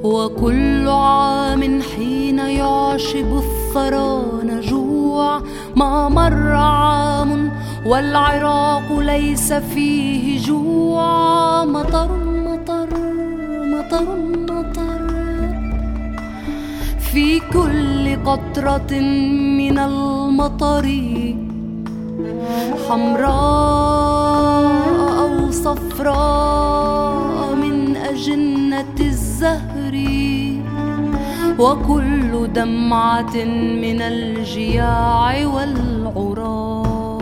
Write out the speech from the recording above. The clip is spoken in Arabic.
وكل عام حين يعشب الثرى نجوع، ما مر عام والعراق ليس فيه جوع. مطر مطر مطر مطر في كل قطرة من المطر، حمراء أو صفراء من أجنة الزهر، وكل دمعة من الجياع والعراء.